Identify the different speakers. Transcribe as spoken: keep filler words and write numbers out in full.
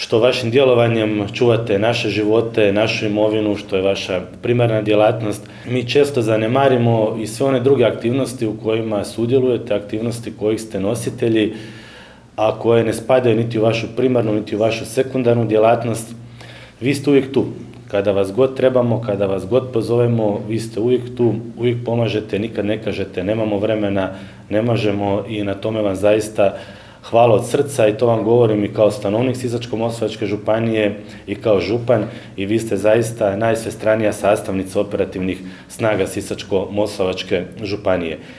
Speaker 1: što vašim djelovanjem čuvate naše živote, našu imovinu, što je vaša primarna djelatnost. Mi često zanemarimo i sve one druge aktivnosti u kojima sudjelujete, aktivnosti kojih ste nositelji, a koje ne spadaju niti u vašu primarnu, niti u vašu sekundarnu djelatnost. Vi ste uvijek tu. Kada vas god trebamo, kada vas god pozovemo, vi ste uvijek tu, uvijek pomažete, nikad ne kažete nemamo vremena, ne možemo i na tome vam zaista hvala od srca i to vam govorim i kao stanovnik Sisačko-moslavačke županije i kao župan i vi ste zaista najsvestranija sastavnica operativnih snaga Sisačko-moslavačke županije.